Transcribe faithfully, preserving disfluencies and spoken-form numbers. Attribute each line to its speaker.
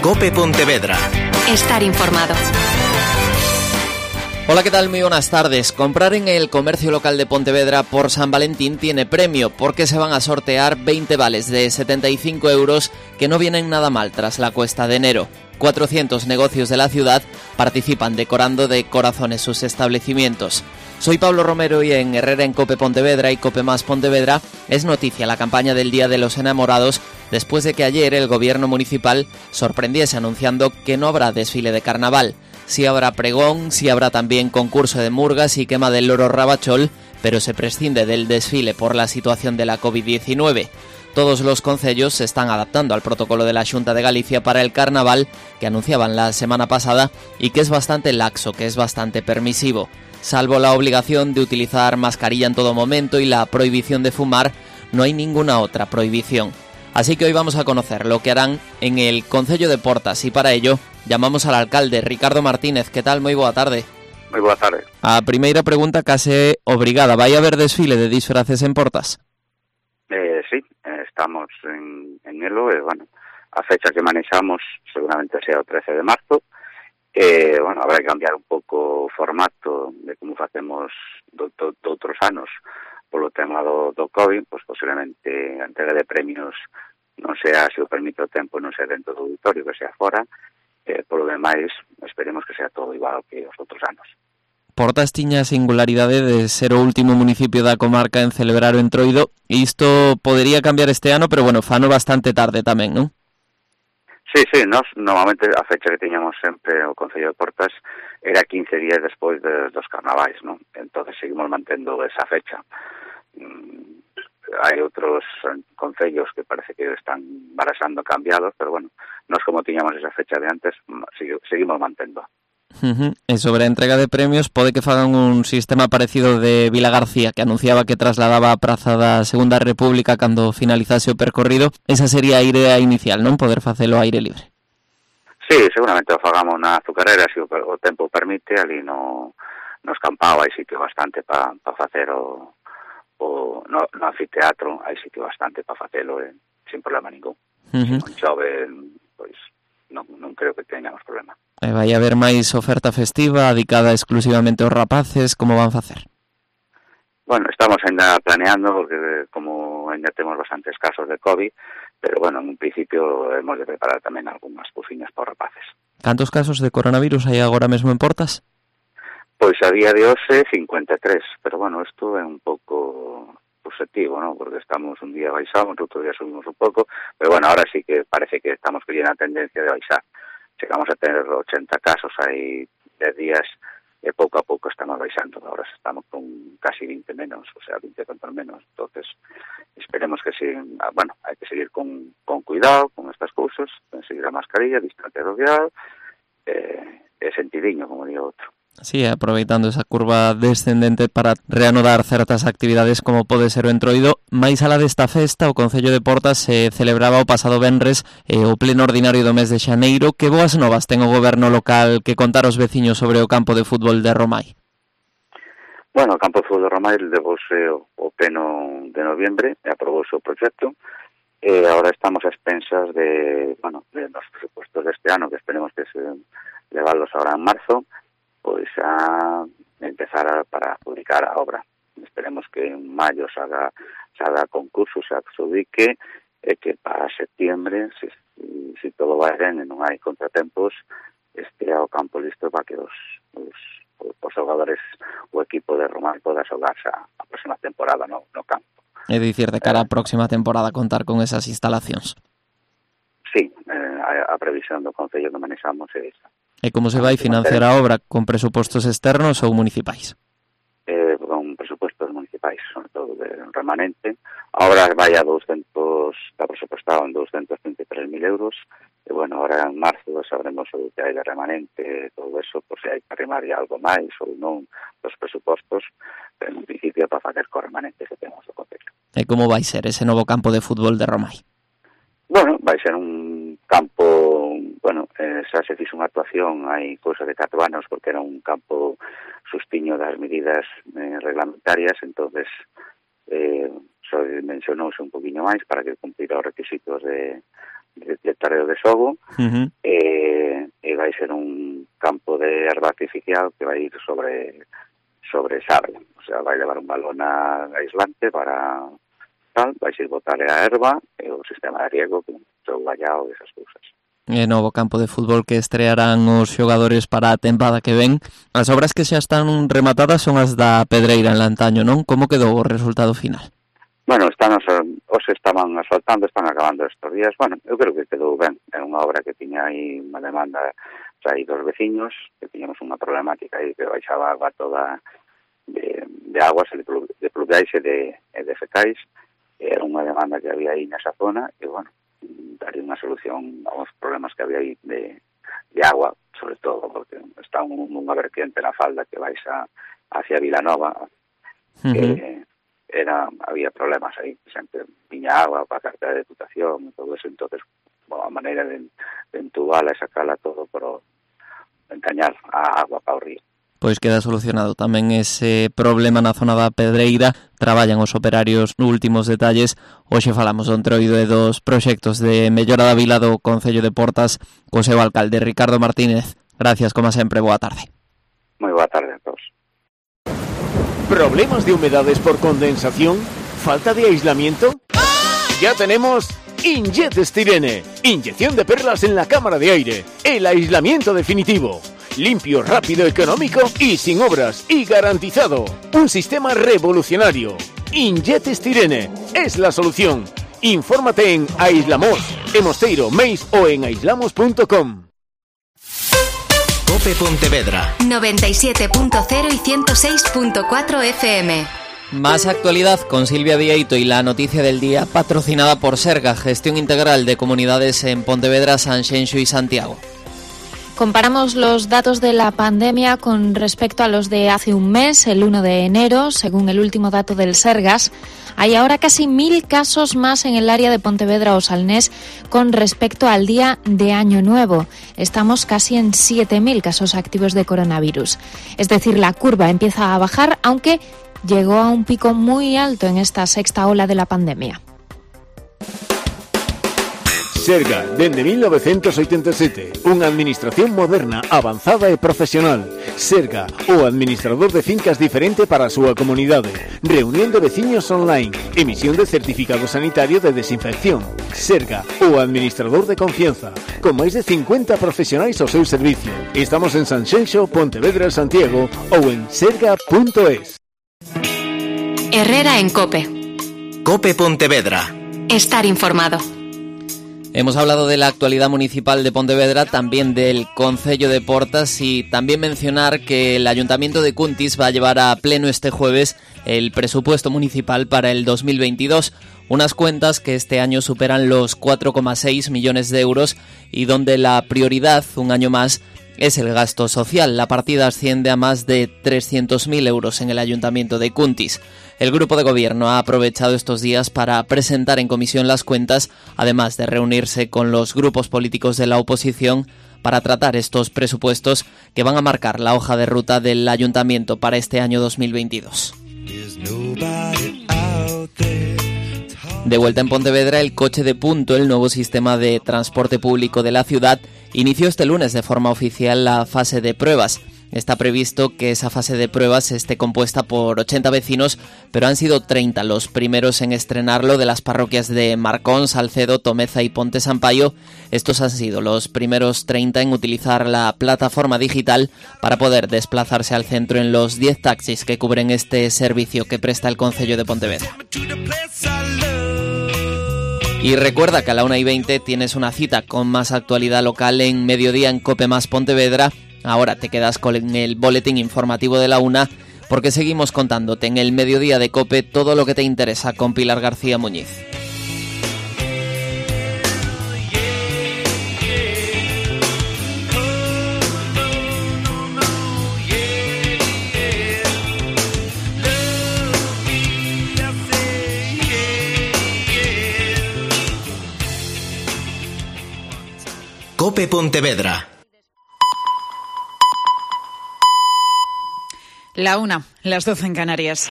Speaker 1: COPE Pontevedra.
Speaker 2: Estar informado.
Speaker 3: Hola, ¿qué tal? Muy buenas tardes. Comprar en el comercio local de Pontevedra por San Valentín tiene premio porque se van a sortear veinte vales de setenta y cinco euros que no vienen nada mal tras la cuesta de enero. cuatrocientos negocios de la ciudad participan decorando de corazones sus establecimientos. Soy Pablo Romero y en Herrera en COPE Pontevedra y COPE Más Pontevedra es noticia la campaña del Día de los Enamorados después de que ayer el gobierno municipal sorprendiese anunciando que no habrá desfile de carnaval. Sí habrá pregón, sí habrá también concurso de murgas y quema del loro Rabachol, pero se prescinde del desfile por la situación de la covid diecinueve. Todos los concellos se están adaptando al protocolo de la Xunta de Galicia para el carnaval que anunciaban la semana pasada y que es bastante laxo, que es bastante permisivo. Salvo la obligación de utilizar mascarilla en todo momento y la prohibición de fumar, no hay ninguna otra prohibición. Así que hoy vamos a conocer lo que harán en el Concello de Portas y para ello llamamos al alcalde Ricardo Martínez. ¿Qué tal? Moi boa tarde.
Speaker 4: Moi boa tarde.
Speaker 3: A primeira pregunta case obrigada. Vai haber desfile de disfraces en Portas?
Speaker 4: Eh, sí, estamos en, en elo e, bueno, a fecha que manexamos seguramente sea o trece de marzo. Eh, bueno, habrá que cambiar un pouco o formato de como facemos do, do, do outros anos polo tema do, do COVID, pois posiblemente a entrega de premios non sea, se o permite o tempo, non sea dentro do auditorio, que sea fora. Eh, polo demais, esperemos que sea todo igual que os outros anos.
Speaker 3: Portas tiña a singularidade de ser o último municipio da comarca en celebrar o Entroido e isto podería cambiar este ano, pero bueno, fano bastante tarde tamén, non?
Speaker 4: Sí, sí, nos normalmente a fecha que tiñamos sempre o Concello de Portas era quince días despois de, dos carnavais, non? Entonces seguimos mantendo esa fecha. Mm, hai outros concellos que parece que están barasando cambiados, pero bueno, nos como tiñamos esa fecha de antes, seguimos mantendo.
Speaker 3: Uh-huh. E sobre a entrega de premios, pode que fagan un sistema parecido de Vila García, que anunciaba que trasladaba a Praza da Segunda República cando finalizase o percorrido. Esa sería a idea inicial, non? Poder facelo ao aire libre.
Speaker 4: Sí, seguramente o fagamos na azucarera, se o, o tempo permite, ali no, nos campao hai sitio bastante para pa facer o, o no, no anfiteatro, hai sitio bastante para facelo, eh, sin problema ningún. Uh-huh. Se non chove, pois non, non creo que teñamos problema.
Speaker 3: E vai haber máis oferta festiva dedicada exclusivamente aos rapaces, como van facer?
Speaker 4: Bueno, estamos ainda planeando, porque como ainda temos bastantes casos de COVID, pero bueno, en un principio hemos de preparar tamén algunhas bufiñas para os rapaces.
Speaker 3: Cantos casos de coronavirus hai agora mesmo en Portas?
Speaker 4: Pois a día de hoxe cincuenta e tres, pero bueno, isto é un pouco positivo, ¿no? Porque estamos un día baixamos, outro día subimos un pouco, pero bueno, ahora sí que parece que estamos collendo a tendencia de baixar. Chegamos a tener ochenta casos hai dez días e pouco a pouco estamos baixando. Ahora estamos con casi veinte menos, o sea, veinte contra menos. Entonces, esperemos que sí, bueno, hai que seguir con, con cuidado con estas cousas, seguir a mascarilla, distancia social, eh, e sentidiño, como digo outro.
Speaker 3: Sí, aproveitando esa curva descendente para reanudar certas actividades como pode ser o Entroido. Mais alá desta festa, o Concello de Portas se celebraba o pasado venres eh, o pleno ordinario do mes de xaneiro. Que boas novas ten o goberno local que contar aos veciños sobre o campo de fútbol de Romai?
Speaker 4: Bueno, o campo de fútbol de Romai levouse o, o pleno de noviembre e aprobouse o proxecto. E agora estamos a expensas de, bueno, de los presupuestos deste ano, que esperemos que se levarlos ahora en marzo, pois a empezar a, para publicar a obra. Esperemos que en maio se haga, se haga concurso, se adjudique, e que para septiembre, se, si, si todo vai ben e non hai contratempos, estea o campo listo para que os, os, os xogadores, o equipo de Romai poda xogarse a, a próxima temporada no, no campo.
Speaker 3: É dicir, de cara á próxima temporada contar con esas instalacións.
Speaker 4: Sí, eh, a, a previsión do Concello que manexamos é esa.
Speaker 3: E como se vai financiar a obra, con presupostos externos ou municipais?
Speaker 4: Eh, con presupostos municipais, sobre todo de remanente. A obra vai a doscientos, está presupuestado en doscientos treinta e tres mil euros, e bueno, ahora en marzo sabremos o que hai de remanente, todo eso, por se hai que arrimar algo máis ou non dos presupostos, pero en principio para facer co remanente que temos do Concello.
Speaker 3: E como vai ser ese novo campo de fútbol de Romai?
Speaker 4: Bueno, vai ser un campo, bueno, eh, xa se fixo unha actuación hai cousa de catro anos porque era un campo sustiño das medidas eh, reglamentarias, entonces eh, só dimensionouse un poquinho máis para que cumplira os requisitos de, de, de tareo de xogo,
Speaker 3: uh-huh.
Speaker 4: e, e vai ser un campo de erva artificial que vai ir sobre sobre sable, o sea, vai levar un balón aislante para tal, vai ir botar a erva e o sistema de riego, que o vallado e esas cousas.
Speaker 3: E novo campo de fútbol que estrearán os xogadores para a tempada que ven. As obras que xa están rematadas son as da Pedreira en Lantaño, non? Como quedou o resultado final?
Speaker 4: Bueno, están os, os estaban asfaltando, están acabando estes días. Bueno, eu creo que quedou ben. É unha obra que tiña aí unha demanda xa aí dos veciños, que tiñamos unha problemática aí que baixaba agua toda de, de aguas, de, de pluviais e de, de fecais. Era unha demanda que había aí nesa zona e, bueno, daría unha solución aos problemas que había aí de, de agua, sobre todo porque está un, unha vertiente na falda que vais a, hacia Vilanova, uh-huh. que era, había problemas aí, sempre viña agua para a cartera de deputación e todo eso, entonces, bueno, a maneira de, de entubarla e sacarla todo por encañar a agua para o río.
Speaker 3: Pois queda solucionado tamén ese problema na zona da Pedreira. Traballan os operarios nos últimos detalles. Hoxe falamos do entroido e dos proxectos de mellora da vila do Concello de Portas co seu alcalde Ricardo Martínez. Gracias, como sempre, boa tarde.
Speaker 4: Moi boa tarde a todos.
Speaker 1: ¿Problemas de humedades por condensación? ¿Falta de aislamiento? Ya tenemos Injet Styrene, inyección de perlas en la cámara de aire, el aislamiento definitivo. Limpio, rápido, económico y sin obras, y garantizado. Un sistema revolucionario. Injet Styrene es la solución. Infórmate en Aislamos, en Mosteiro, Meis o en aislamos punto com.
Speaker 2: Cope Pontevedra
Speaker 5: noventa y siete punto cero y ciento seis punto cuatro F M.
Speaker 3: Más actualidad con Silvia Vieito y la noticia del día, patrocinada por Serga, gestión integral de comunidades en Pontevedra, Sanxenxo y Santiago.
Speaker 6: Comparamos los datos de la pandemia con respecto a los de hace un mes, el uno de enero, según el último dato del Sergas. Hay ahora casi mil casos más en el área de Pontevedra o Salnés con respecto al día de Año Nuevo. Estamos casi en siete mil casos activos de coronavirus. Es decir, la curva empieza a bajar, aunque llegó a un pico muy alto en esta sexta ola de la pandemia.
Speaker 1: Serga, dende mil novecientos oitenta e sete, unha administración moderna, avanzada e profesional. Serga, o administrador de fincas diferente para a súa comunidade. Reunión de veciños online, emisión de certificado sanitario de desinfección. Serga, o administrador de confianza, con máis de cincuenta profesionais ao seu servicio. Estamos en Sanxenxo, Pontevedra, Santiago ou en serga punto es.
Speaker 5: Herrera en Cope.
Speaker 2: Cope Pontevedra.
Speaker 5: Estar informado.
Speaker 3: Hemos hablado de la actualidad municipal de Pontevedra, también del Concello de Portas y también mencionar que el Ayuntamiento de Cuntis va a llevar a pleno este jueves el presupuesto municipal para el dos mil veintidós, unas cuentas que este año superan los cuatro coma seis millones de euros y donde la prioridad, un año más, es el gasto social. La partida asciende a más de trescientos mil euros en el Ayuntamiento de Cuntis. El grupo de gobierno ha aprovechado estos días para presentar en comisión las cuentas, además de reunirse con los grupos políticos de la oposición para tratar estos presupuestos que van a marcar la hoja de ruta del Ayuntamiento para este año dos mil veintidós. De vuelta en Pontevedra, el coche de punto, el nuevo sistema de transporte público de la ciudad, inició este lunes de forma oficial la fase de pruebas. Está previsto que esa fase de pruebas esté compuesta por ochenta vecinos, pero han sido treinta los primeros en estrenarlo de las parroquias de Marcón, Salcedo, Tomeza y Ponte Sampaio. Estos han sido los primeros treinta en utilizar la plataforma digital para poder desplazarse al centro en los diez taxis que cubren este servicio que presta el Concello de Pontevedra. Y recuerda que a la una y veinte tienes una cita con más actualidad local en Mediodía en Cope Más Pontevedra. Ahora te quedas con el boletín informativo de la una porque seguimos contándote en el Mediodía de Cope todo lo que te interesa con Pilar García Muñiz.
Speaker 2: Cope Pontevedra.
Speaker 7: La una, las doce en Canarias.